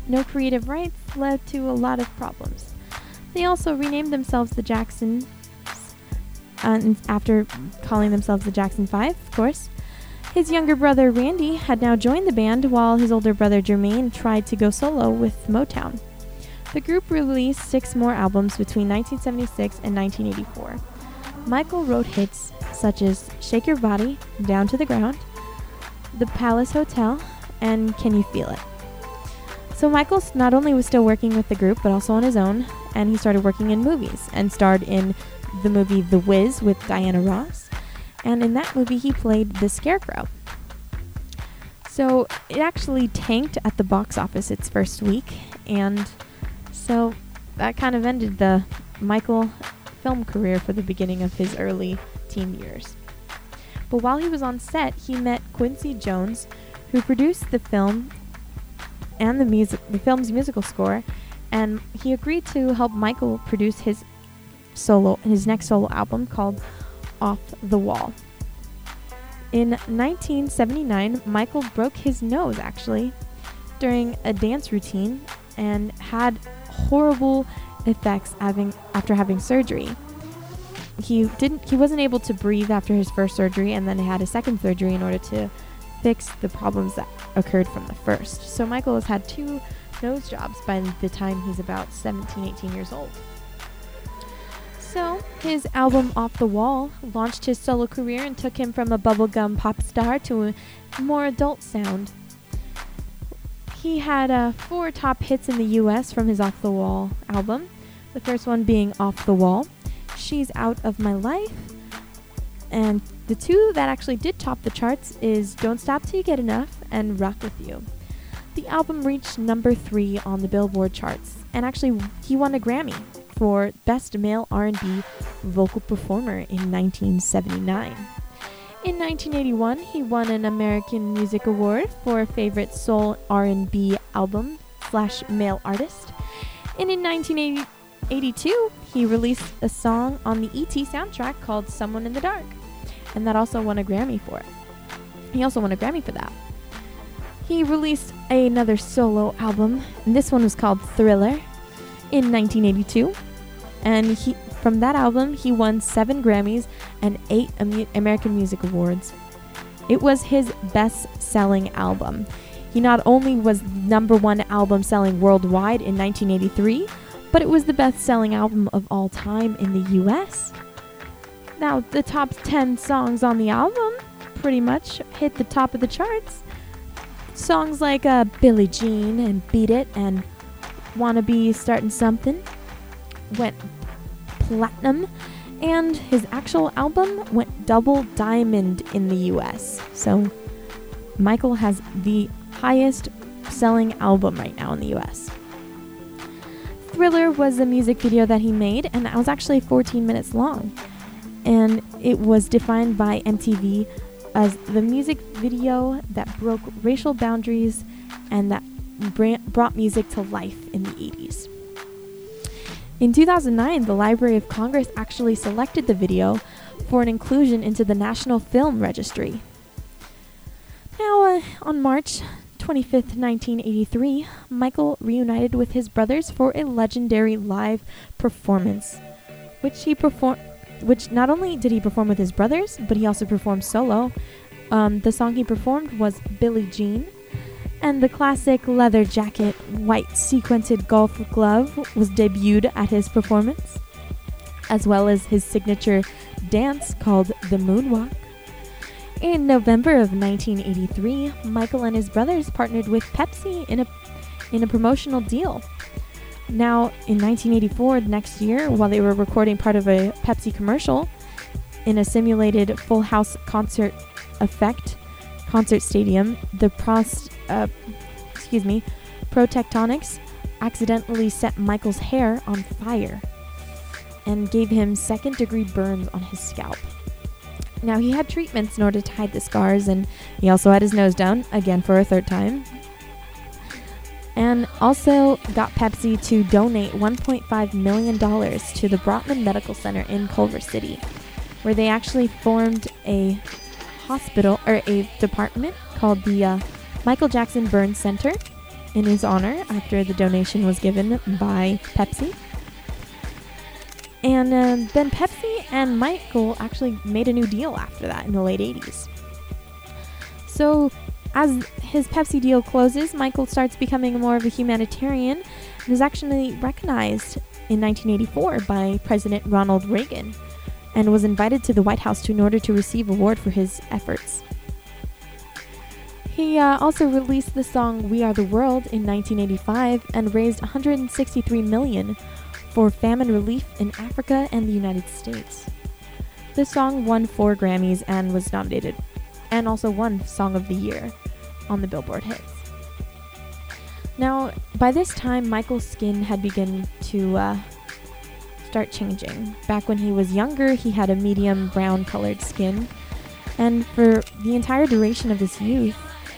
no creative rights led to a lot of problems. They also renamed themselves the Jacksons, after calling themselves the Jackson 5, of course. His younger brother Randy had now joined the band, while his older brother Jermaine tried to go solo with Motown. The group released 6 more albums between 1976 and 1984. Michael wrote hits such as Shake Your Body, Down to the Ground, The Palace Hotel, and Can You Feel It? So Michael not only was still working with the group, but also on his own, and he started working in movies and starred in the movie The Wiz with Diana Ross, and in that movie he played the Scarecrow. So it actually tanked at the box office its first week, and so that kind of ended the Michael film career for the beginning of his early teen years. But while he was on set, he met Quincy Jones, who produced the film and the film's musical score, and he agreed to help Michael produce his next solo album called Off the Wall. In 1979, Michael broke his nose actually during a dance routine and had horrible effects after having surgery. He wasn't able to breathe after his first surgery, and then he had a second surgery in order to fix the problems that occurred from the first. So Michael has had 2 nose jobs by the time he's about 17, 18 years old. So his album Off the Wall launched his solo career and took him from a bubblegum pop star to a more adult sound. He had 4 top hits in the US from his Off the Wall album. The first one being Off the Wall, She's Out of My Life, and the 2 that actually did top the charts is Don't Stop Till You Get Enough and Rock With You. The album reached number 3 on the Billboard charts, and actually he won a Grammy for Best Male R&B Vocal Performer in 1979. In 1981, he won an American Music Award for Favorite Soul R&B Album / Male Artist. And in 1982, he released a song on the E.T. soundtrack called Someone in the Dark, and that also won a Grammy for it. He also won a Grammy for that. He released another solo album, and this one was called Thriller, in 1982. And from that album, he won 7 Grammys and 8 American Music Awards. It was his best-selling album. He not only was number 1 album selling worldwide in 1983, but it was the best-selling album of all time in the US. Now, the top 10 songs on the album pretty much hit the top of the charts. Songs like Billie Jean and Beat It and Wanna Be Startin' Something went platinum, and his actual album went double diamond in the US. So Michael has the highest selling album right now in the US. Thriller was a music video that he made, and that was actually 14 minutes long. And it was defined by MTV as the music video that broke racial boundaries and that brought music to life in the 80s. In 2009, the Library of Congress actually selected the video for an inclusion into the National Film Registry. Now, on March 25th, 1983, Michael reunited with his brothers for a legendary live performance, which not only did he perform with his brothers, but he also performed solo. The song he performed was Billie Jean, and the classic leather jacket, white sequined golf glove was debuted at his performance, as well as his signature dance called the Moonwalk. In November of 1983, Michael and his brothers partnered with Pepsi in a promotional deal. Now, in 1984, next year, while they were recording part of a Pepsi commercial in a simulated Full House concert stadium, the Protectonics accidentally set Michael's hair on fire and gave him second-degree burns on his scalp. Now, he had treatments in order to hide the scars, and he also had his nose down, again for a 3rd time. And also got Pepsi to donate $1.5 million to the Brotman Medical Center in Culver City, where they actually formed a hospital, or a department called the Michael Jackson Burn Center, in his honor after the donation was given by Pepsi. And then Pepsi and Michael actually made a new deal after that in the late 80s. So as his Pepsi deal closes, Michael starts becoming more of a humanitarian and is actually recognized in 1984 by President Ronald Reagan and was invited to the White House in order to receive an award for his efforts. He also released the song We Are the World in 1985 and raised $163 million for famine relief in Africa and the United States. The song won 4 Grammys and was nominated, and also won Song of the Year on the Billboard hits. Now, by this time, Michael's skin had begun to start changing. Back when he was younger, he had a medium brown colored skin, and for the entire duration of his youth,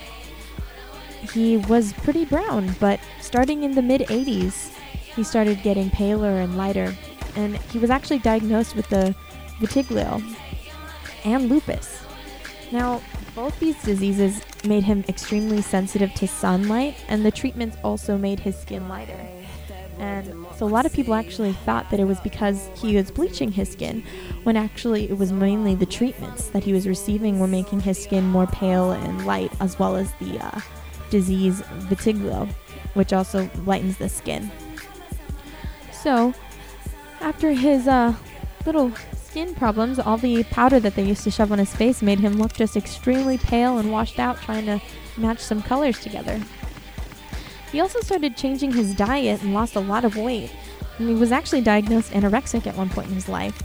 he was pretty brown, but starting in the mid-80s, he started getting paler and lighter, and he was actually diagnosed with the vitiligo and lupus. Now, both these diseases made him extremely sensitive to sunlight, and the treatments also made his skin lighter. And so a lot of people actually thought that it was because he was bleaching his skin, when actually it was mainly the treatments that he was receiving were making his skin more pale and light, as well as the disease vitiligo, which also lightens the skin. So, after his little skin problems, all the powder that they used to shove on his face made him look just extremely pale and washed out, trying to match some colors together. He also started changing his diet and lost a lot of weight, and he was actually diagnosed anorexic at one point in his life.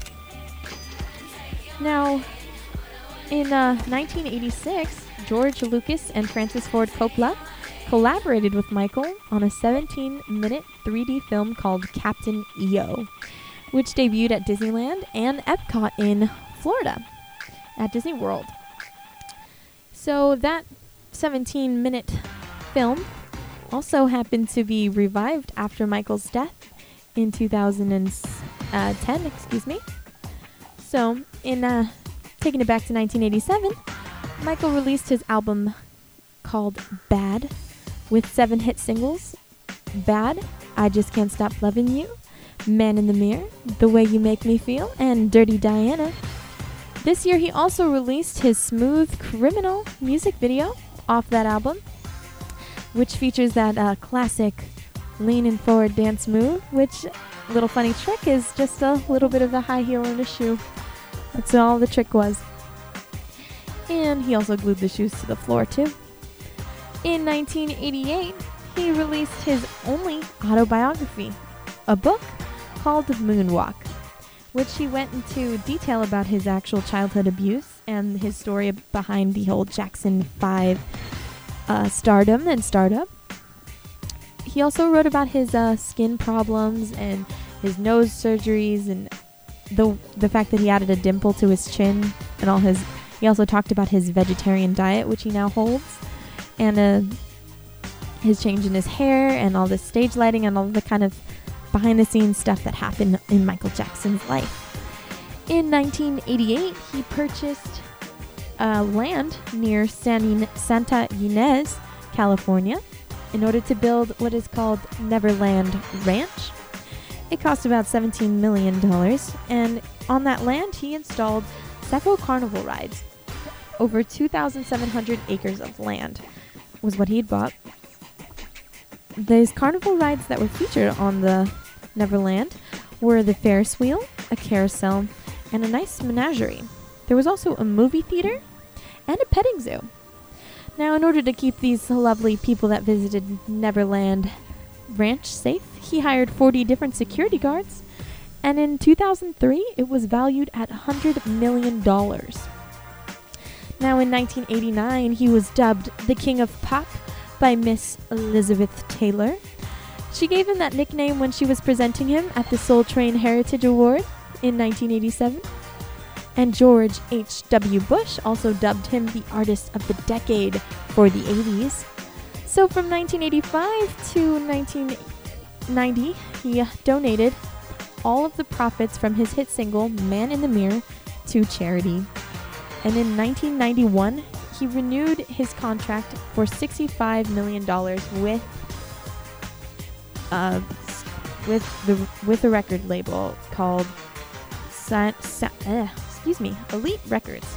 Now, in 1986, George Lucas and Francis Ford Coppola collaborated with Michael on a 17-minute 3D film called Captain EO, which debuted at Disneyland and Epcot in Florida at Disney World. So that 17-minute film also happened to be revived after Michael's death in 2010, So in taking it back to 1987, Michael released his album called Bad, with 7 hit singles: Bad, I Just Can't Stop Loving You, Man in the Mirror, The Way You Make Me Feel, and Dirty Diana. This year he also released his Smooth Criminal music video off that album, which features that classic leaning forward dance move, which, little funny trick, is just a little bit of a high heel and a shoe. That's all the trick was. And he also glued the shoes to the floor too. In 1988, he released his only autobiography, a book called Moonwalk, which he went into detail about his actual childhood abuse and his story behind the whole Jackson 5 stardom and startup. He also wrote about his skin problems and his nose surgeries and the fact that he added a dimple to his chin and all his. He also talked about his vegetarian diet, which he now holds, and his change in his hair and all the stage lighting and all the kind of behind-the-scenes stuff that happened in Michael Jackson's life. In 1988, he purchased land near Santa Ynez, California, in order to build what is called Neverland Ranch. It cost about $17 million, and on that land, he installed several carnival rides. Over 2,700 acres of land was what he'd bought. These carnival rides that were featured on the Neverland were the Ferris wheel, a carousel, and a nice menagerie. There was also a movie theater and a petting zoo. Now, in order to keep these lovely people that visited Neverland Ranch safe, he hired 40 different security guards, and in 2003, it was valued at $100 million. Now, in 1989, he was dubbed the King of Pop by Miss Elizabeth Taylor. She gave him that nickname when she was presenting him at the Soul Train Heritage Award in 1987. And George H.W. Bush also dubbed him the Artist of the Decade for the 80s. So from 1985 to 1990, he donated all of the profits from his hit single, Man in the Mirror, to charity. And in 1991, he renewed his contract for $65 million with uh, with a record label called Elite Records.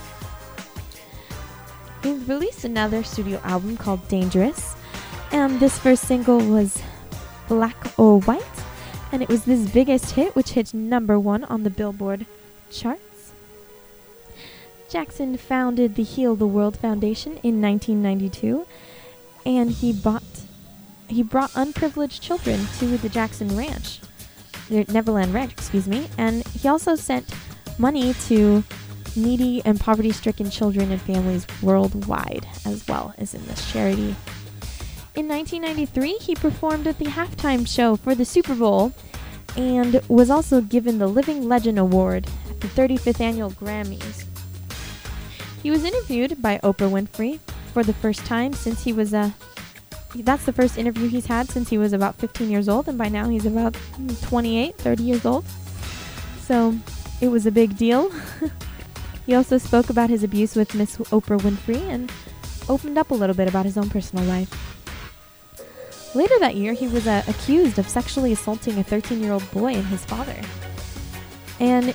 He released another studio album called Dangerous, and this first single was Black or White, and it was his biggest hit, which hit #1 on the Billboard charts. Jackson founded the Heal the World Foundation in 1992, and he brought unprivileged children to the Jackson Ranch, Neverland Ranch, and he also sent money to needy and poverty-stricken children and families worldwide, as well as in this charity. In 1993, he performed at the halftime show for the Super Bowl and was also given the Living Legend Award at the 35th Annual Grammys. He was interviewed by Oprah Winfrey for the first time since he was that's the first interview he's had since he was about 15 years old, and by now he's about 28, 30 years old. So it was a big deal. He also spoke about his abuse with Miss Oprah Winfrey and opened up a little bit about his own personal life. Later that year, he was accused of sexually assaulting a 13-year-old boy and his father. And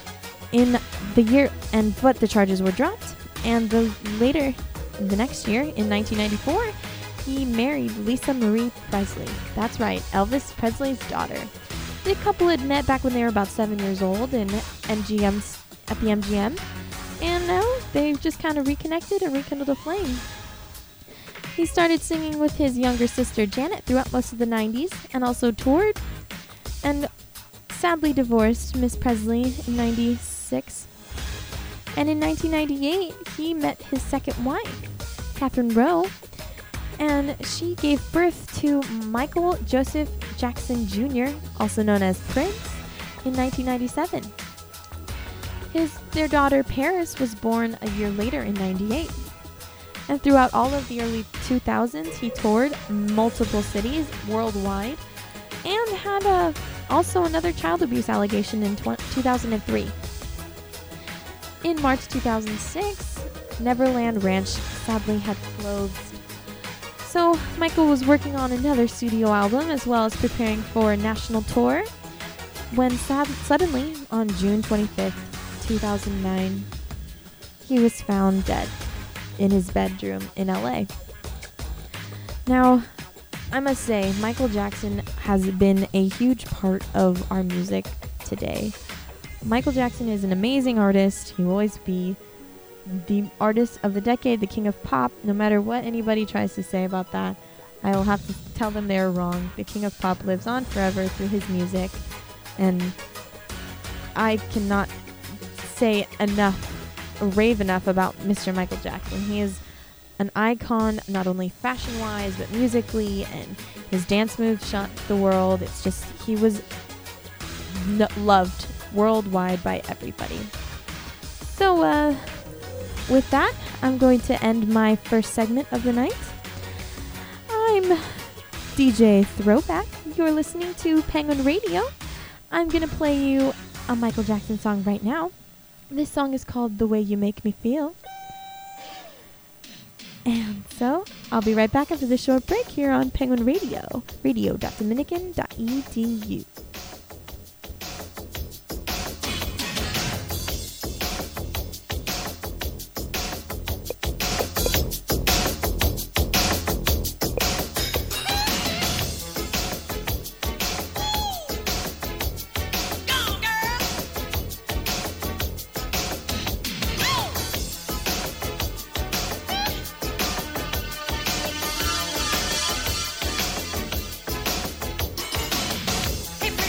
but the charges were dropped. And the next year, in 1994, he married Lisa Marie Presley. That's right, Elvis Presley's daughter. The couple had met back when they were about 7 years old at the MGM. And now they've just kind of reconnected and rekindled a flame. He started singing with his younger sister Janet throughout most of the 90s and also toured, and sadly divorced Miss Presley in 96. And in 1998, he met his second wife, Catherine Rowe, and she gave birth to Michael Joseph Jackson Jr., also known as Prince, in 1997. Their daughter Paris was born a year later in 98. And throughout all of the early 2000s, he toured multiple cities worldwide and had also another child abuse allegation in 2003. In March 2006, Neverland Ranch sadly had closed. So Michael was working on another studio album as well as preparing for a national tour when suddenly, on June 25th, 2009, he was found dead in his bedroom in LA. Now, I must say, Michael Jackson has been a huge part of our music today. Michael Jackson is an amazing artist. He will always be the artist of the decade, the king of pop. No matter what anybody tries to say about that, I will have to tell them they're wrong. The king of pop lives on forever through his music, and I cannot say rave enough about Mr. Michael Jackson. He is an icon, not only fashion-wise, but musically, and his dance moves shocked the world. It's just, he was loved worldwide by everybody. So, with that, I'm going to end my first segment of the night. I'm DJ Throwback. You're listening to Penguin Radio. I'm going to play you a Michael Jackson song right now. This song is called The Way You Make Me Feel. And so, I'll be right back after this short break here on Penguin Radio, radio.dominican.edu. Hey,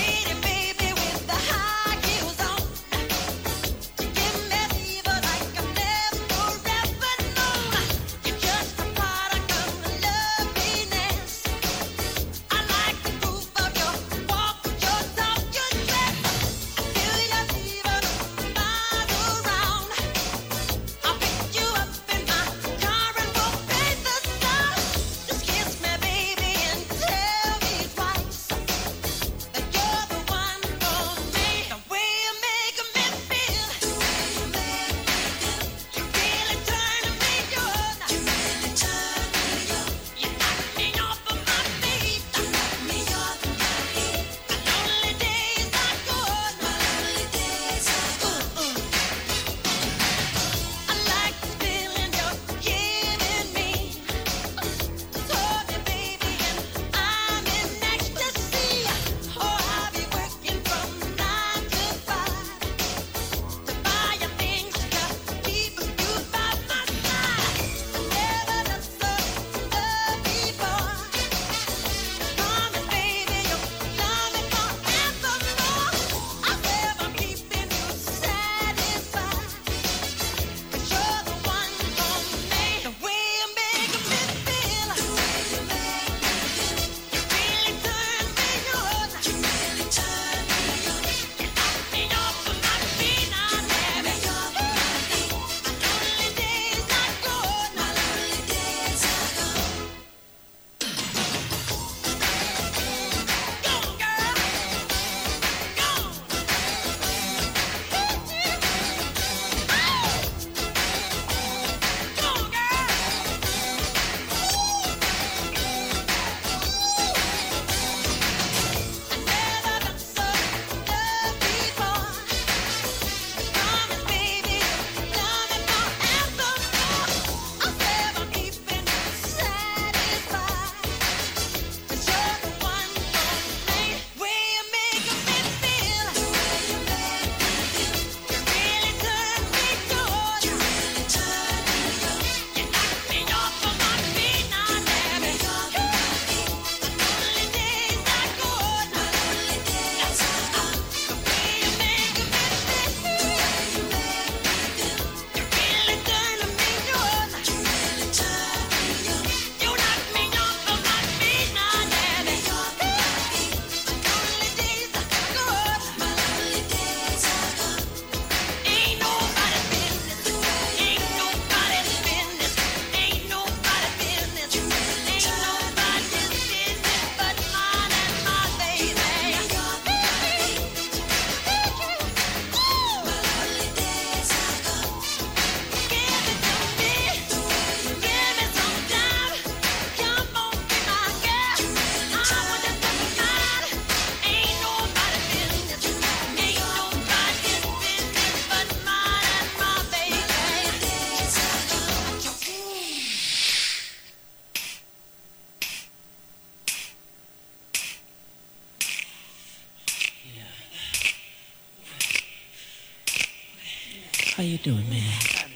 How you doing, man?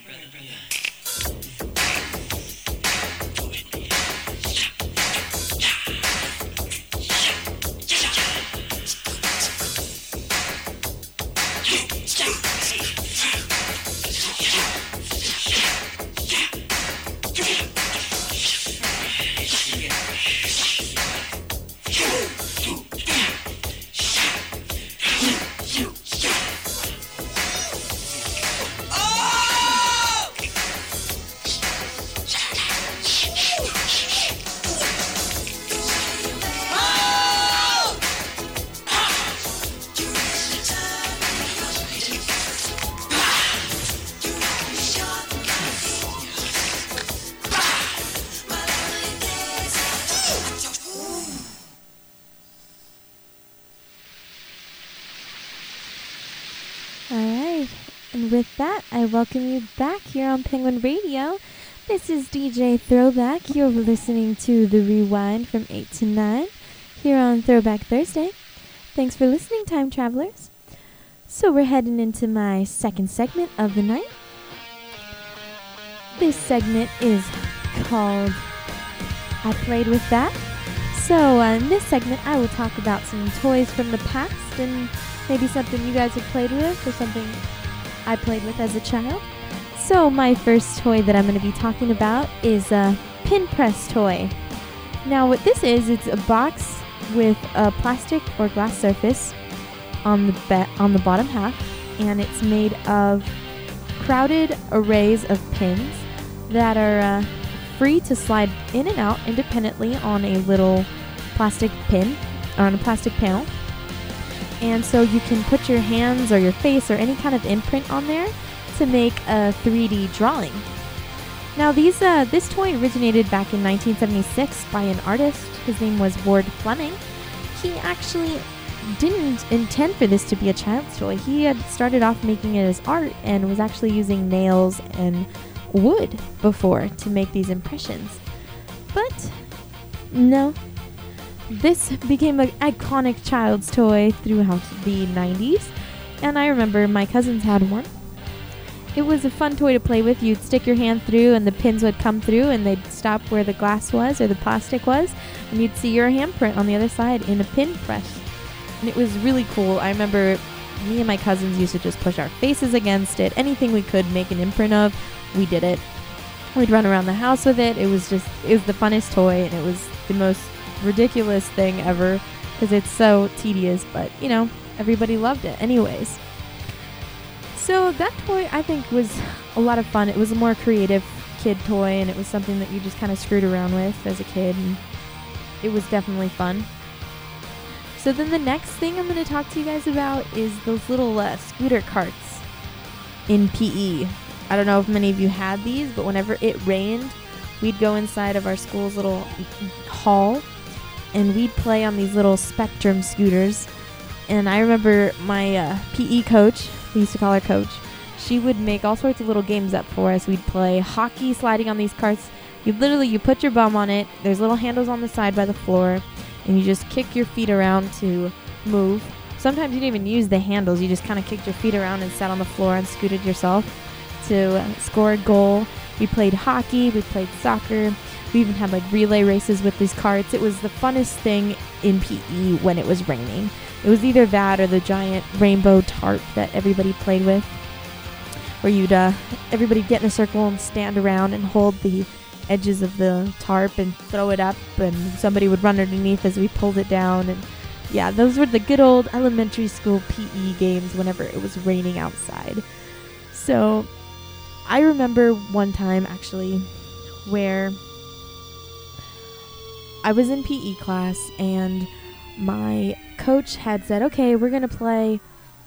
Alright, and with that, I welcome you back here on Penguin Radio. This is DJ Throwback. You're listening to The Rewind from 8 to 9 here on Throwback Thursday. Thanks for listening, time travelers. So we're heading into my second segment of the night. This segment is called I Played With That. So in this segment, I will talk about some toys from the past and maybe something you guys have played with or something I played with as a child. So my first toy that I'm going to be talking about is a pin press toy. Now what this is, it's a box with a plastic or glass surface on the bottom half, and it's made of crowded arrays of pins that are free to slide in and out independently on a little plastic pin or on a plastic panel. And so you can put your hands or your face or any kind of imprint on there to make a 3D drawing. Now this toy originated back in 1976 by an artist. His name was Ward Fleming. He actually didn't intend for this to be a child's toy. He had started off making it as art and was actually using nails and wood before to make these impressions. But no, this became an iconic child's toy throughout the 90s, and I remember my cousins had one. It was a fun toy to play with. You'd stick your hand through and the pins would come through and they'd stop where the glass was or the plastic was, and you'd see your handprint on the other side in a pin press. And it was really cool. I remember me and my cousins used to just push our faces against it. Anything we could make an imprint of, we did it. We'd run around the house with it. It was the funnest toy, and it was the most ridiculous thing ever because it's so tedious, but everybody loved it anyways. So that toy I think was a lot of fun. It was a more creative kid toy, and it was something that you just kind of screwed around with as a kid, and it was definitely fun. So then the next thing I'm going to talk to you guys about is those little scooter carts in PE. I don't know if many of you had these, but whenever it rained, we'd go inside of our school's little hall and we'd play on these little Spectrum scooters. And I remember my PE coach, we used to call her Coach, she would make all sorts of little games up for us. We'd play hockey sliding on these carts. You put your bum on it. There's little handles on the side by the floor, and you just kick your feet around to move. Sometimes you didn't even use the handles. You just kind of kicked your feet around and sat on the floor and scooted yourself to score a goal. We played hockey. We played soccer. We even had relay races with these carts. It was the funnest thing in PE when it was raining. It was either that or the giant rainbow tarp that everybody played with, where you'd everybody get in a circle and stand around and hold the edges of the tarp and throw it up, and somebody would run underneath as we pulled it down. And yeah, those were the good old elementary school PE games whenever it was raining outside. So I remember one time actually where I was in PE class and my coach had said, okay, we're going to play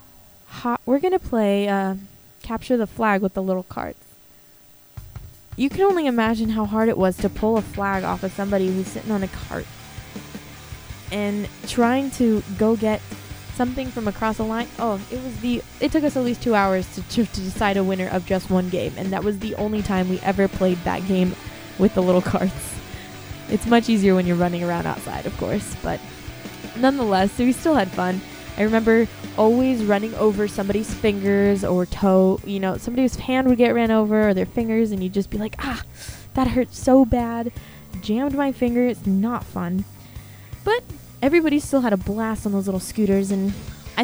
capture the flag with the little carts. You can only imagine how hard it was to pull a flag off of somebody who's sitting on a cart and trying to go get something from across a line. It took us at least 2 hours to decide a winner of just one game, and that was the only time we ever played that game with the little carts. It's much easier when you're running around outside, of course, but nonetheless, we still had fun. I remember always running over somebody's fingers or toe. You know, somebody's hand would get ran over or their fingers, and you'd just be like, ah, that hurts so bad. Jammed my finger. It's not fun. But everybody still had a blast on those little scooters, and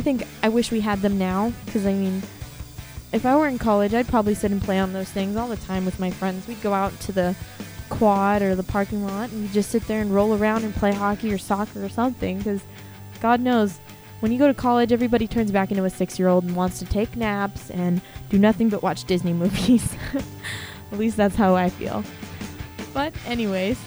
I wish we had them now, because, I mean, if I were in college, I'd probably sit and play on those things all the time with my friends. We'd go out to the quad or the parking lot, and we'd just sit there and roll around and play hockey or soccer or something, because God knows, when you go to college, everybody turns back into a 6-year-old and wants to take naps and do nothing but watch Disney movies. At least that's how I feel. But anyways,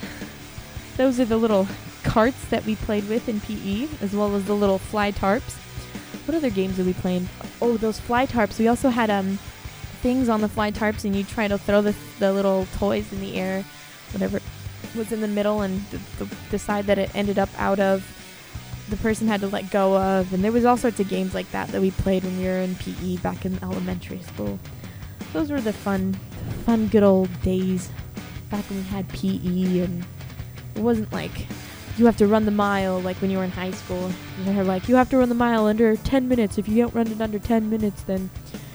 those are the little carts that we played with in PE, as well as the little fly tarps. What other games did we play? Oh, those fly tarps. We also had things on the fly tarps, and you try to throw the little toys in the air, whatever was in the middle, and the side that it ended up out of, the person had to let go of. And there was all sorts of games like that we played when we were in PE back in elementary school. Those were the fun good old days back when we had PE, and it wasn't like you have to run the mile like when you were in high school. They're like, you have to run the mile under 10 minutes. If you don't run it under 10 minutes, then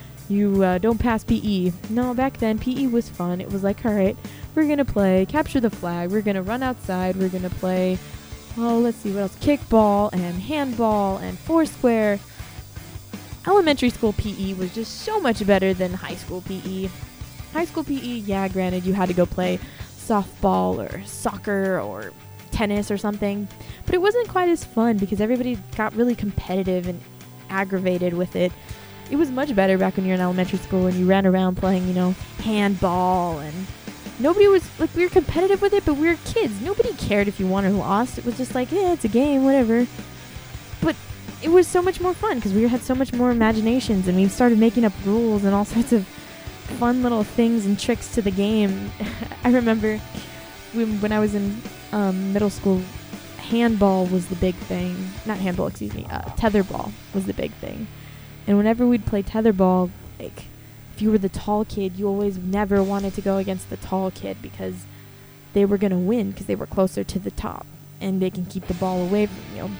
you don't pass PE. No, back then, PE was fun. It was like, all right, we're going to play capture the flag. We're going to run outside. We're going to play, let's see, what else? Kickball and handball and foursquare. Elementary school PE was just so much better than high school PE. High school PE, yeah, granted, you had to go play softball or soccer or tennis or something, but it wasn't quite as fun because everybody got really competitive and aggravated with it. It was much better back when you were in elementary school and you ran around playing, handball, and nobody was like, we were competitive with it, but we were kids. Nobody cared if you won or lost. It was just like, yeah, it's a game, whatever. But it was so much more fun because we had so much more imaginations, and we started making up rules and all sorts of fun little things and tricks to the game. I remember when I was in middle school, handball was the big thing. Not handball, excuse me. Tetherball was the big thing. And whenever we'd play tetherball, like, if you were the tall kid, you always never wanted to go against the tall kid because they were going to win because they were closer to the top and they can keep the ball away from you.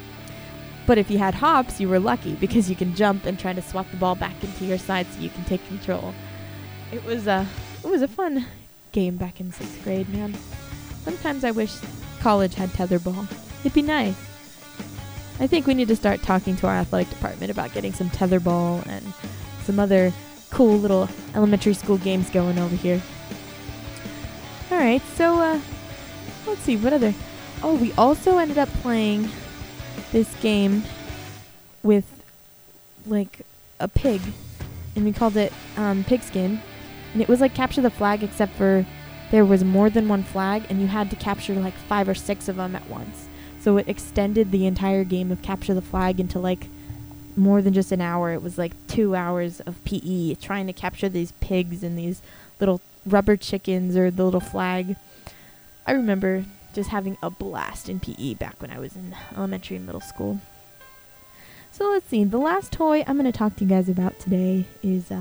But if you had hops, you were lucky because you can jump and try to swap the ball back into your side so you can take control. It was a fun game back in 6th grade, man. Sometimes I wish college had tetherball. It'd be nice. I think we need to start talking to our athletic department about getting some tetherball and some other cool little elementary school games going over here. Alright, so, let's see, what other... Oh, we also ended up playing this game with, like, a pig. And we called it, Pigskin. And it was like Capture the Flag, except for there was more than one flag, and you had to capture like 5 or 6 of them at once. So it extended the entire game of Capture the Flag into like more than just an hour. It was like 2 hours of PE trying to capture these pigs and these little rubber chickens or the little flag. I remember just having a blast in PE back when I was in elementary and middle school. So let's see. The last toy I'm going to talk to you guys about today is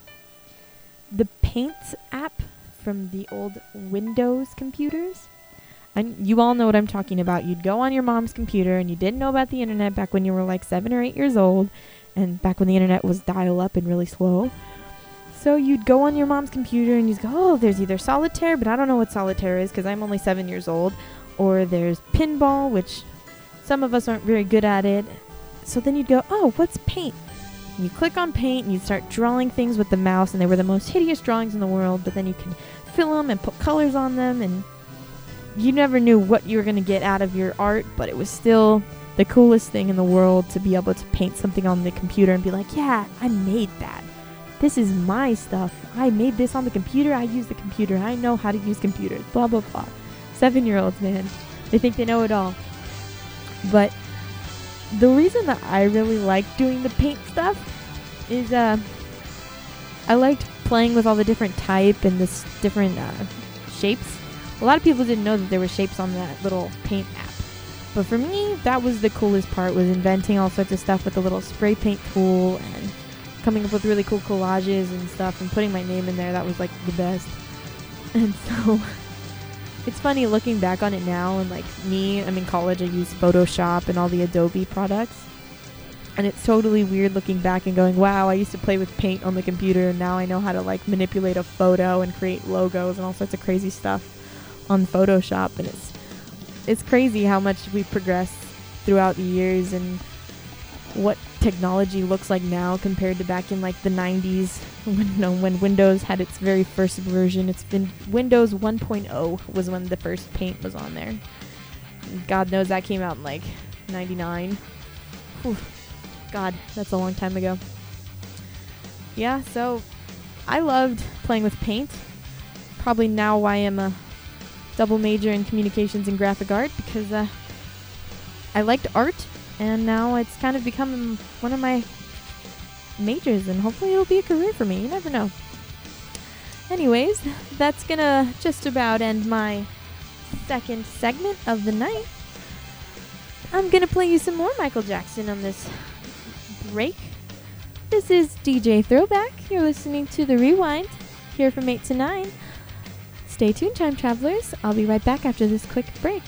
the Paint app from the old Windows computers. And you all know what I'm talking about. You'd go on your mom's computer and you didn't know about the internet back when you were like 7 or 8 years old, and back when the internet was dial-up and really slow. So you'd go on your mom's computer and you'd go, oh, there's either solitaire, but I don't know what solitaire is because I'm only 7 years old, or there's pinball, which some of us aren't very good at it. So then you'd go, oh, what's paint? And you click on paint and you start drawing things with the mouse, and they were the most hideous drawings in the world, but then you could fill them and put colors on them, and you never knew what you were going to get out of your art, but it was still the coolest thing in the world to be able to paint something on the computer and be like, yeah, I made that. This is my stuff. I made this on the computer. I use the computer. I know how to use computers. Blah, blah, blah. 7-year-olds, man. They think they know it all. But the reason that I really liked doing the paint stuff is I liked playing with all the different type and this different shapes. A lot of people didn't know that there were shapes on that little paint app. But for me, that was the coolest part, was inventing all sorts of stuff with the little spray paint tool and coming up with really cool collages and stuff and putting my name in there. That was like the best. And so it's funny looking back on it now, and like me, I'm in college, I use Photoshop and all the Adobe products. And it's totally weird looking back and going, wow, I used to play with paint on the computer, and now I know how to like manipulate a photo and create logos and all sorts of crazy stuff on Photoshop. And it's crazy how much we've progressed throughout the years and what technology looks like now compared to back in like the 90s when Windows had its very first version. It's been Windows 1.0 was when the first paint was on there. God knows that came out in like 99. Whew. God, that's a long time ago. Yeah, so I loved playing with paint. Probably now why I'm a double major in communications and graphic art, because I liked art, and now it's kind of become one of my majors, and hopefully it'll be a career for me. You never know. Anyways, that's gonna just about end my second segment of the night. I'm gonna play you some more Michael Jackson on this break. This is DJ Throwback. You're listening to The Rewind, here from 8 to 9. Stay tuned, time travelers. I'll be right back after this quick break.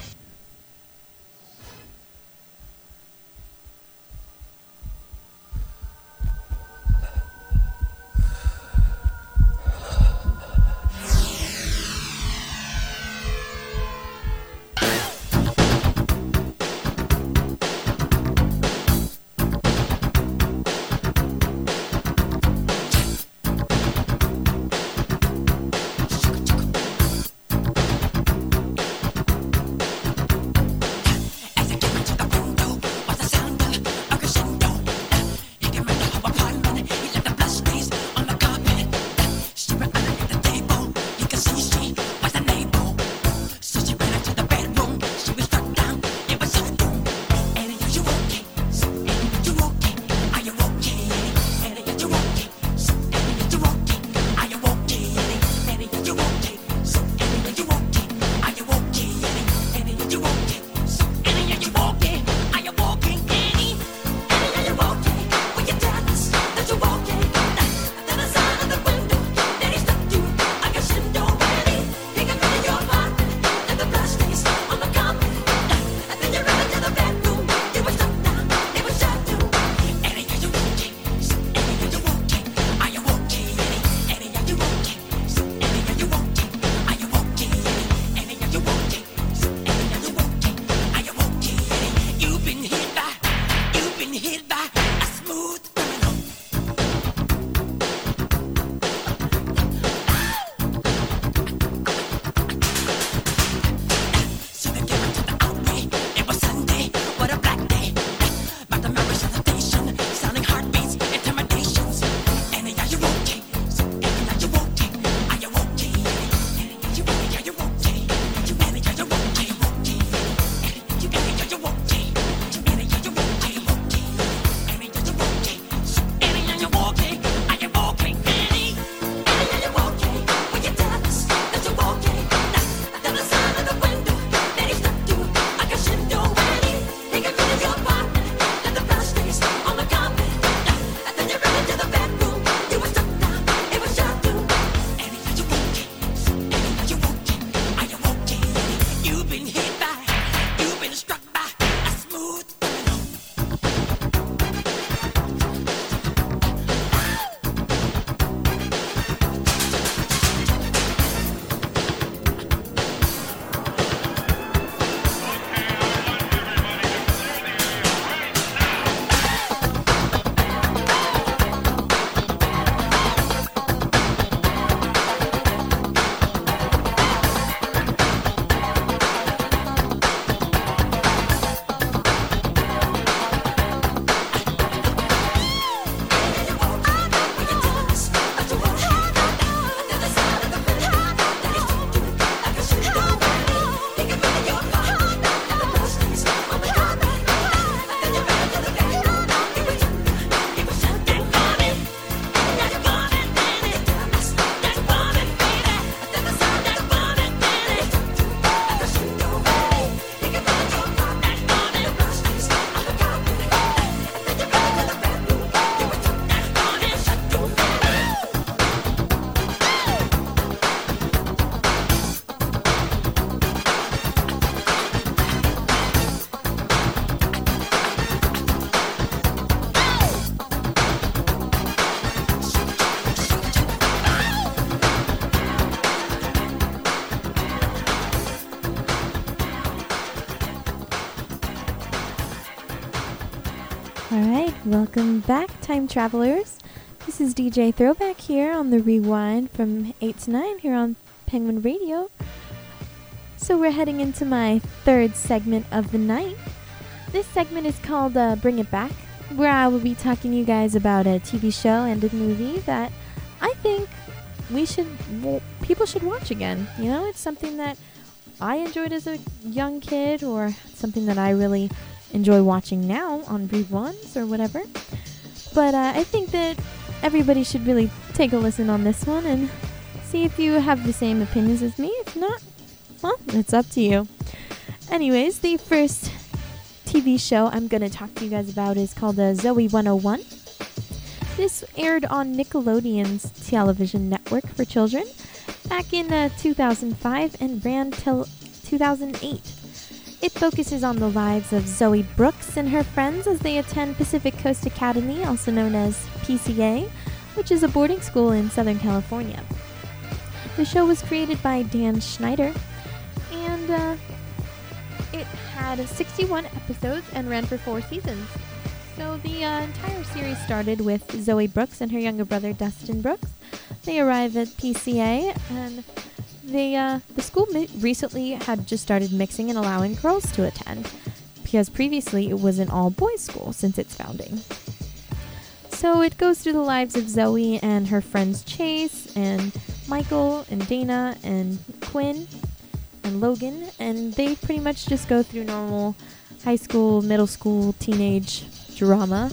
Alright, welcome back, time travelers. This is DJ Throwback here on the Rewind from 8 to 9 here on Penguin Radio. So we're heading into my third segment of the night. This segment is called Bring It Back, where I will be talking to you guys about a TV show and a movie that I think people should watch again. You know, it's something that I enjoyed as a young kid, or something that I really enjoy watching now on reruns or whatever. But I think that everybody should really take a listen on this one and see if you have the same opinions as me. If not, well, it's up to you. Anyways, the first TV show I'm going to talk to you guys about is called Zoey 101. This aired on Nickelodeon's television network for children back in 2005 and ran till 2008. It focuses on the lives of Zoe Brooks and her friends as they attend Pacific Coast Academy, also known as PCA, which is a boarding school in Southern California. The show was created by Dan Schneider, and it had 61 episodes and ran for 4 seasons. So the entire series started with Zoe Brooks and her younger brother Dustin Brooks. They arrive at PCA, and the school recently had just started mixing and allowing girls to attend, because previously it was an all-boys school since its founding. So it goes through the lives of Zoe and her friends Chase and Michael and Dana and Quinn and Logan, and they pretty much just go through normal high school, middle school, teenage drama.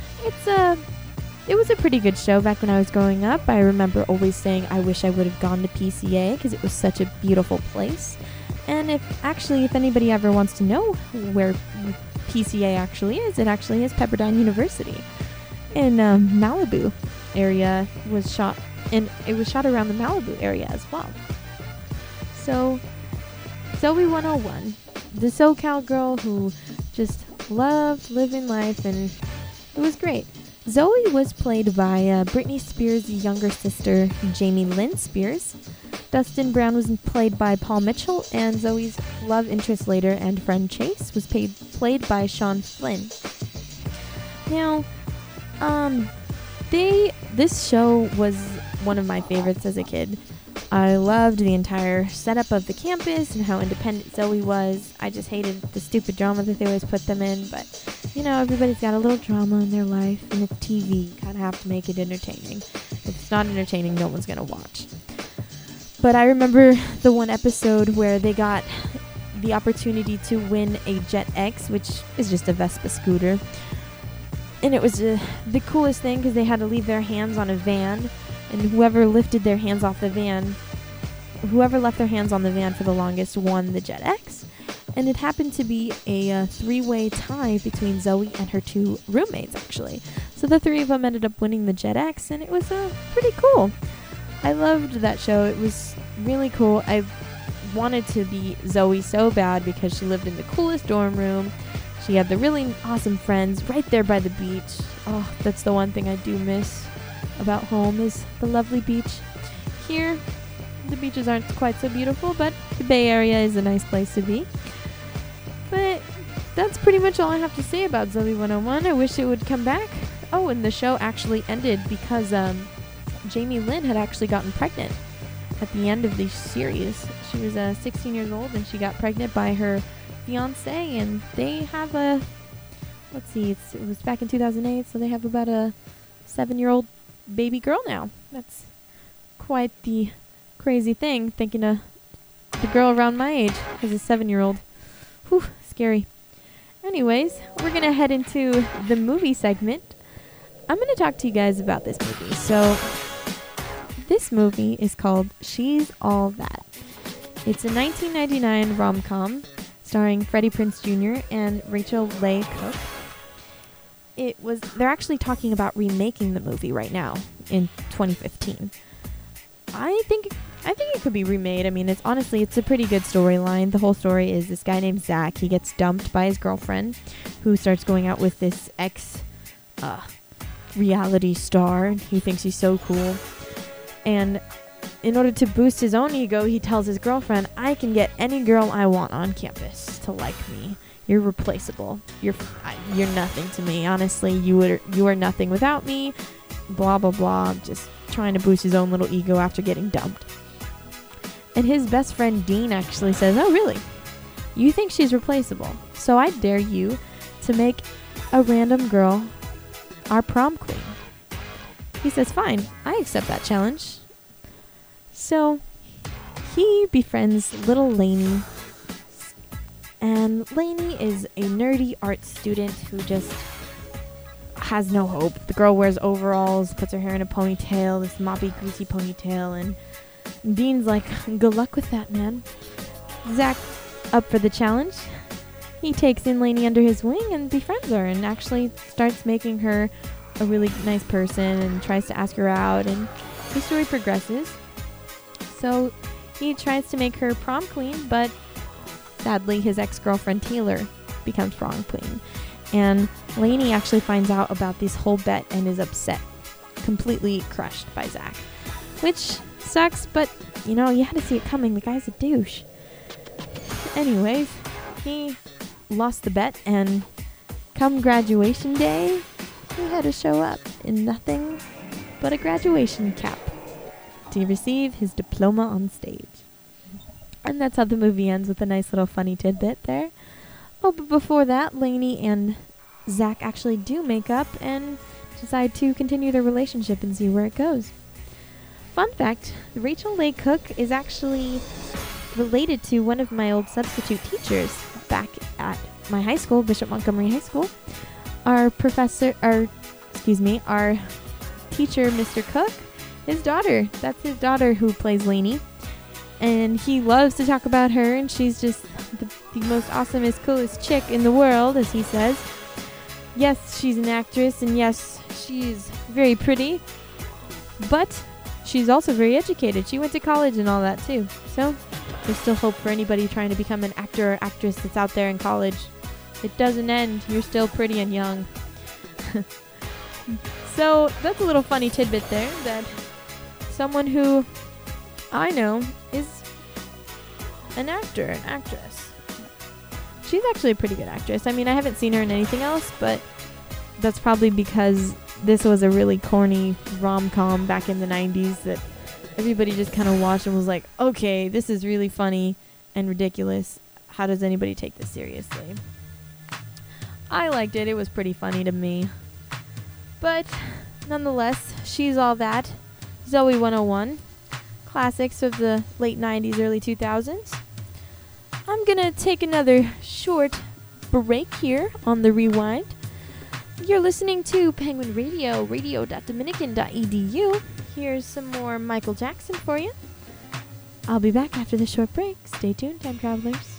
It was a pretty good show back when I was growing up. I remember always saying I wish I would have gone to PCA because it was such a beautiful place. And if anybody ever wants to know where PCA actually is, it actually is Pepperdine University in Malibu area. It was shot around the Malibu area as well. So Zoey 101, the SoCal girl who just loved living life, and it was great. Zoe was played by Britney Spears' younger sister, Jamie Lynn Spears. Dustin Brown was played by Paul Mitchell, and Zoe's love interest later and friend Chase was played by Sean Flynn. Now, this show was one of my favorites as a kid. I loved the entire setup of the campus and how independent Zoe was. I just hated the stupid drama that they always put them in, but you know, everybody's got a little drama in their life, and it's TV. You kind of have to make it entertaining. If it's not entertaining, no one's going to watch. But I remember the one episode where they got the opportunity to win a Jet X, which is just a Vespa scooter. And it was the coolest thing because they had to leave their hands on a van, and whoever left their hands on the van for the longest won the Jet X. And it happened to be a 3-way tie between Zoe and her 2 roommates, actually. So the 3 of them ended up winning the Jet X, and it was pretty cool. I loved that show. It was really cool. I wanted to be Zoe so bad because she lived in the coolest dorm room. She had the really awesome friends right there by the beach. Oh, that's the one thing I do miss about home, is the lovely beach. Here, the beaches aren't quite so beautiful, but the Bay Area is a nice place to be. But that's pretty much all I have to say about Zoey 101. I wish it would come back. Oh, and the show actually ended because Jamie Lynn had actually gotten pregnant at the end of the series. She was 16 years old, and she got pregnant by her fiance, and they have it was back in 2008, so they have about a 7-year-old baby girl now. That's quite the crazy thing, thinking the girl around my age is a 7-year-old. Whew, scary. Anyways, we're going to head into the movie segment. I'm going to talk to you guys about this movie. So, this movie is called She's All That. It's a 1999 rom-com starring Freddie Prinze Jr. and Rachel Leigh Cook. They're actually talking about remaking the movie right now in 2015. I think it could be remade. I mean, it's a pretty good storyline. The whole story is this guy named Zach. He gets dumped by his girlfriend, who starts going out with this reality star. He thinks he's so cool. And in order to boost his own ego, he tells his girlfriend, I can get any girl I want on campus to like me. You're replaceable. You're nothing to me. Honestly, you are nothing without me. Blah, blah, blah. Just trying to boost his own little ego after getting dumped. And his best friend Dean actually says, oh, really? You think she's replaceable? So I dare you to make a random girl our prom queen. He says, fine, I accept that challenge. So he befriends little Lainey. And Lainey is a nerdy art student who just has no hope. The girl wears overalls, puts her hair in a ponytail, this moppy, greasy ponytail, and Dean's like, good luck with that, man. Zach, up for the challenge. He takes in Lainey under his wing and befriends her and actually starts making her a really nice person and tries to ask her out, and the story progresses. So he tries to make her prom queen, but sadly his ex-girlfriend Taylor becomes prom queen. And Lainey actually finds out about this whole bet and is upset, completely crushed by Zach. Which sucks, but you had to see it coming. The guy's a douche. Anyways, he lost the bet, and come graduation day, he had to show up in nothing but a graduation cap to receive his diploma on stage. And that's how the movie ends, with a nice little funny tidbit there. Oh, but before that, Lainey and Zach actually do make up and decide to continue their relationship and see where it goes. Fun fact, Rachel Leigh Cook is actually related to one of my old substitute teachers back at my high school, Bishop Montgomery High School. Our teacher, Mr. Cook, his daughter. That's his daughter who plays Lainey. And he loves to talk about her, and she's just the most awesomest, coolest chick in the world, as he says. Yes, she's an actress, and yes, she's very pretty, but she's also very educated. She went to college and all that, too. So there's still hope for anybody trying to become an actor or actress that's out there in college. It doesn't end. You're still pretty and young. So that's a little funny tidbit there, that someone who I know is an actress. She's actually a pretty good actress. I mean, I haven't seen her in anything else, but that's probably because this was a really corny rom-com back in the 90s that everybody just kind of watched and was like, okay, this is really funny and ridiculous. How does anybody take this seriously? I liked it. It was pretty funny to me. But nonetheless, She's All That, Zoe 101, classics of the late 90s, early 2000s. I'm going to take another short break here on the Rewind. You're listening to Penguin Radio, radio.dominican.edu. Here's some more Michael Jackson for you. I'll be back after this short break. Stay tuned, time travelers.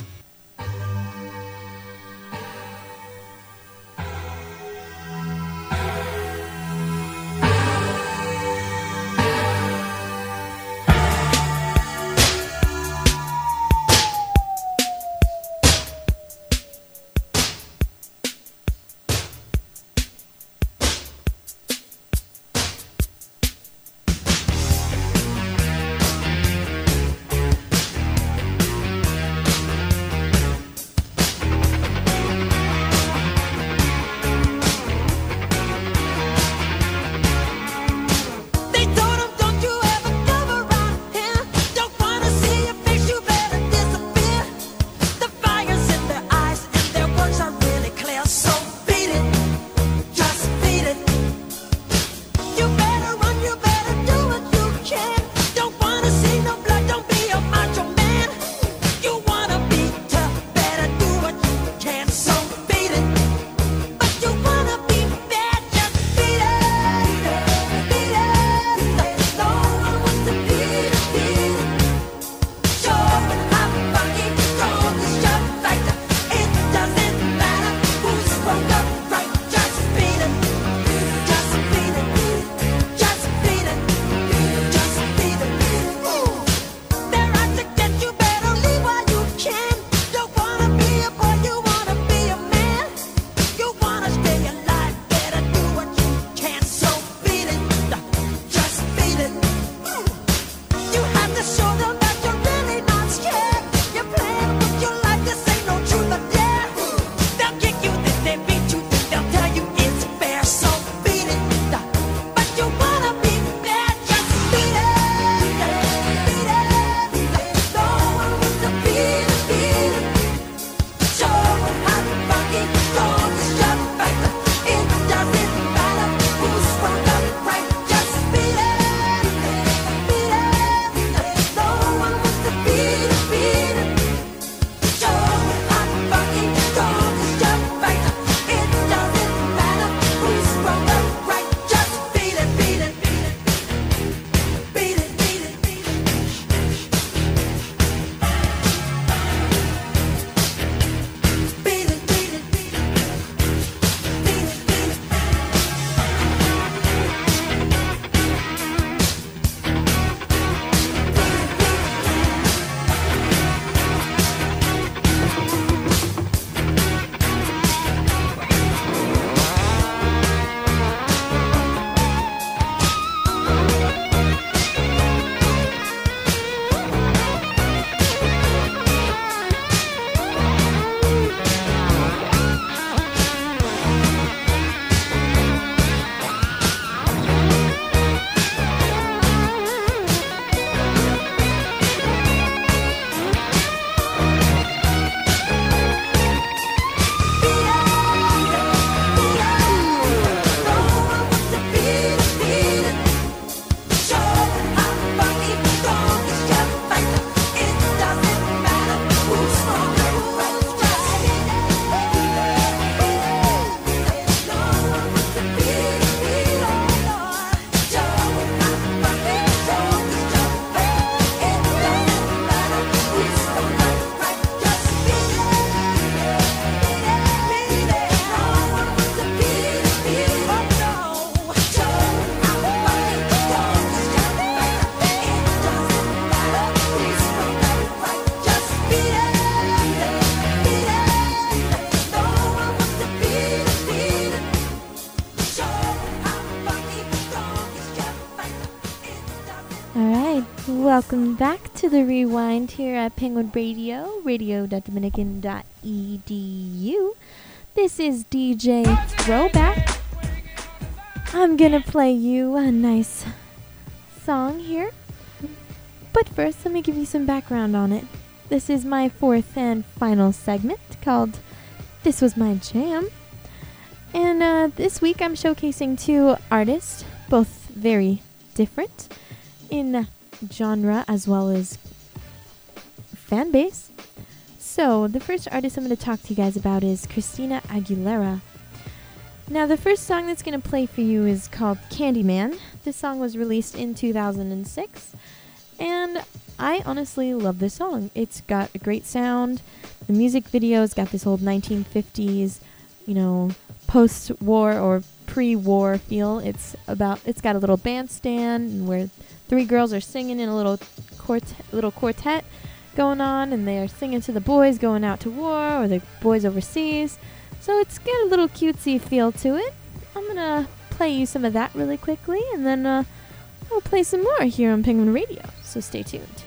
Welcome back to the Rewind here at Penguin Radio, radio.dominican.edu. This is DJ Throwback. I'm gonna play you a nice song here. But first, let me give you some background on it. This is my fourth and final segment called This Was My Jam. And this week I'm showcasing two artists, both very different in genre as well as fan base. So the first artist I'm going to talk to you guys about is Christina Aguilera. Now the first song that's going to play for you is called Candyman. This song was released in 2006 and I honestly love this song. It's got a great sound. The music video's got this old 1950s, post-war or pre-war feel. It's got a little bandstand and where three girls are singing in a little quartet going on, and they are singing to the boys going out to war or the boys overseas. So it's got a little cutesy feel to it. I'm gonna play you some of that really quickly, and then we'll play some more here on Penguin Radio. So stay tuned.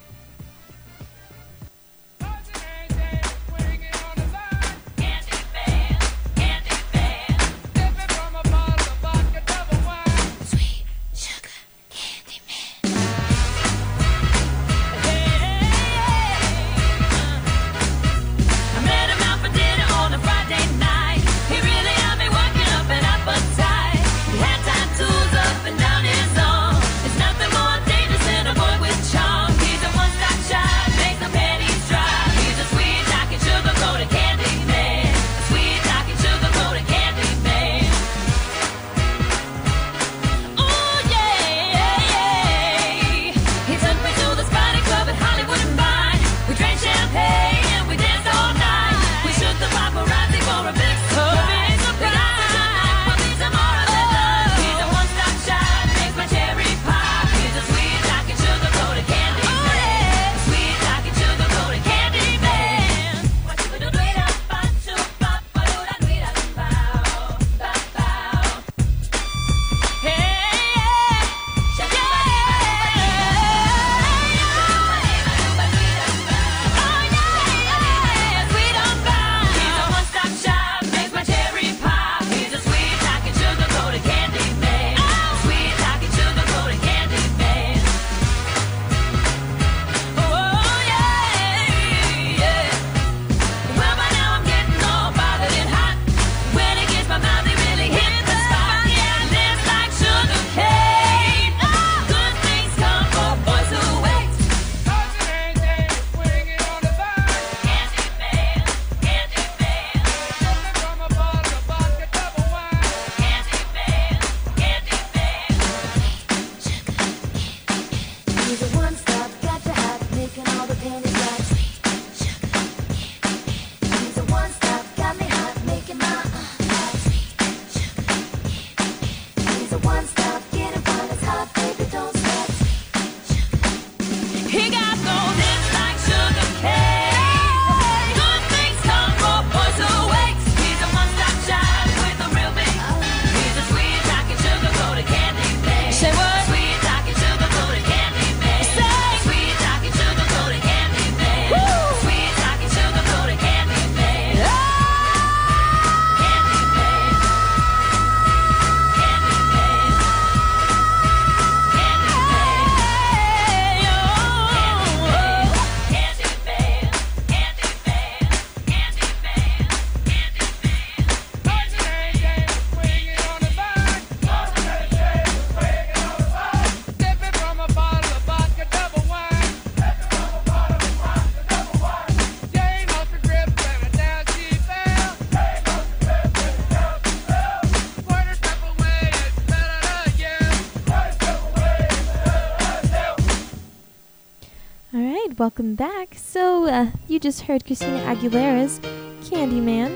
Welcome back. So, you just heard Christina Aguilera's Candyman.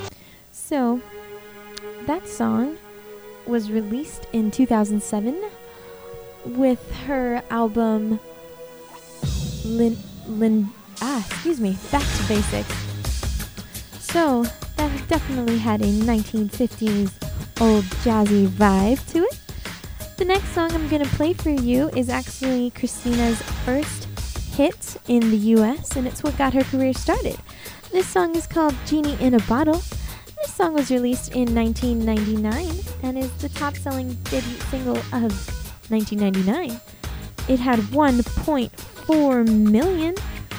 So, that song was released in 2007 with her album Back to Basics. So, that definitely had a 1950s old jazzy vibe to it. The next song I'm going to play for you is actually Christina's first hit in the US, and it's what got her career started. This song is called Genie in a Bottle. This song was released in 1999 and is the top-selling debut single of 1999. It had 1.4 million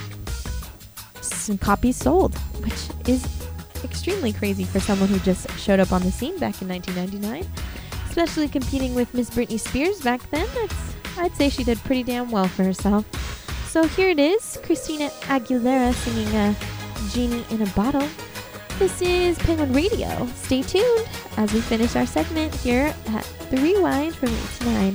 copies sold, which is extremely crazy for someone who just showed up on the scene back in 1999, especially competing with Miss Britney Spears back then. I'd say she did pretty damn well for herself. So here it is, Christina Aguilera singing Genie in a Bottle. This is Penguin Radio. Stay tuned as we finish our segment here at The Rewind from 8 to 9.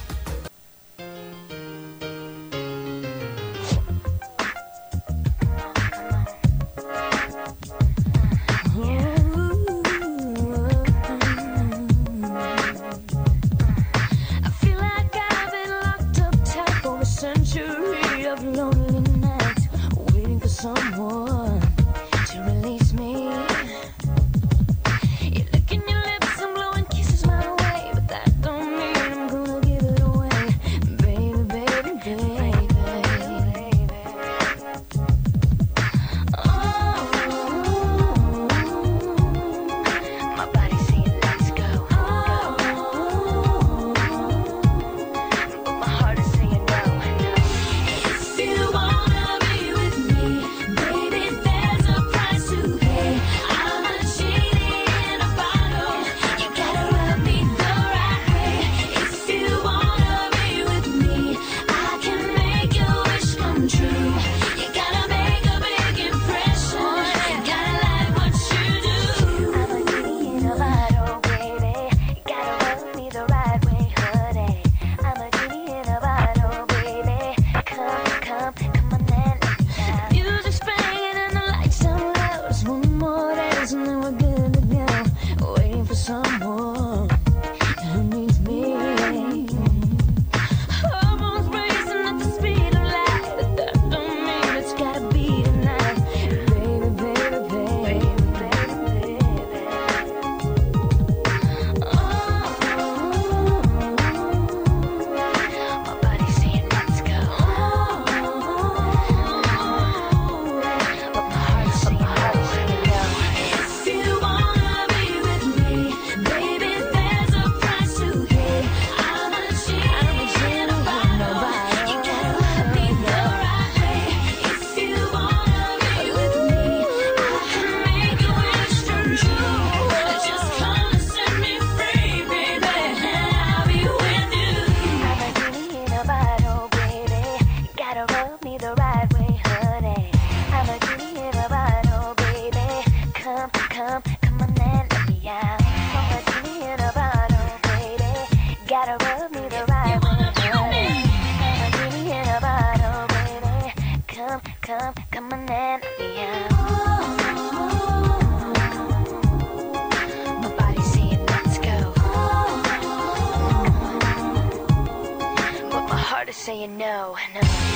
Saying no, no.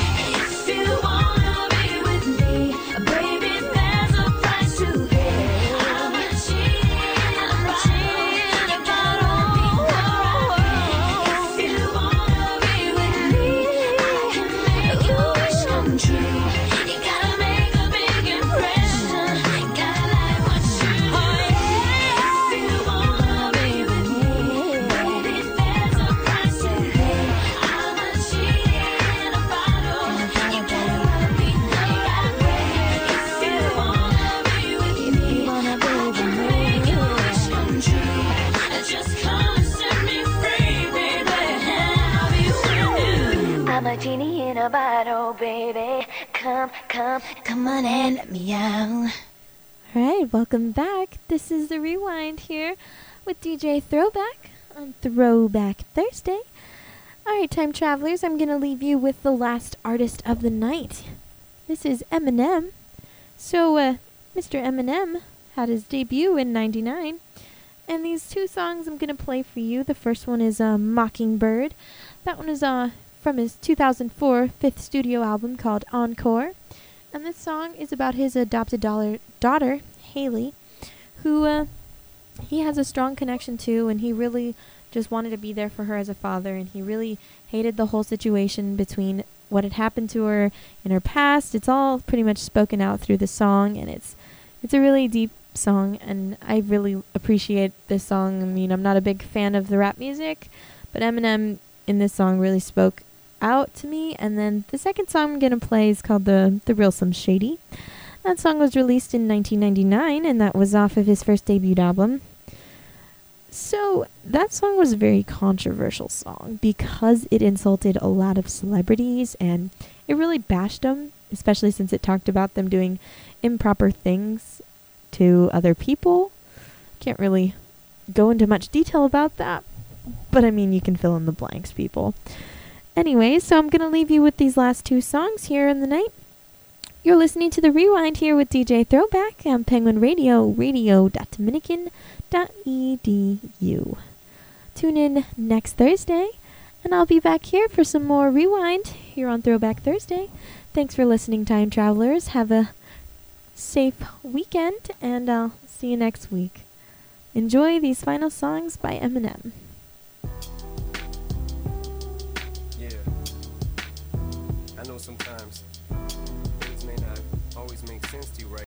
If you wanna be with me, baby, there's a price to pay. I'm a cheating about If you wanna be with me, I can make your wish come true. You gotta make a big impression. Gotta like what you do. If you wanna be with me, baby, there's a price to pay. I'm a cheating about you gotta love me the right way. If you wanna be with me, make your wish come true. Just come and set me free, baby. I'll be with you. I'm a genie in a bottle, baby. Come on and let me out. Alright, welcome back. This is The Rewind here with DJ Throwback on Throwback Thursday. Alright, time travelers, I'm going to leave you with the last artist of the night. This is Eminem. So, Mr. Eminem had his debut in 99. And these two songs I'm going to play for you. The first one is Mockingbird. That one is from his 2004 fifth studio album called Encore. And this song is about his adopted daughter, Haley, who he has a strong connection to, and he really just wanted to be there for her as a father, and he really hated the whole situation between what had happened to her in her past. It's all pretty much spoken out through the song, and it's a really deep song, and I really appreciate this song. I mean, I'm not a big fan of the rap music, but Eminem in this song really spoke out to me. And then the second song I'm gonna play is called the Real Slim Shady. That song was released in 1999, and that was off of his first debut album. So that song was a very controversial song because it insulted a lot of celebrities, and it really bashed them, especially since it talked about them doing improper things to other people. Can't really go into much detail about that, but I mean, you can fill in the blanks, people. Anyway, so I'm going to leave you with these last two songs here in the night. You're listening to The Rewind here with DJ Throwback on Penguin Radio, radio.dominican.edu. Tune in next Thursday, and I'll be back here for some more Rewind here on Throwback Thursday. Thanks for listening, time travelers. Have a safe weekend, and I'll see you next week. Enjoy these final songs by Eminem. Yeah, I know sometimes things may not always make sense to you right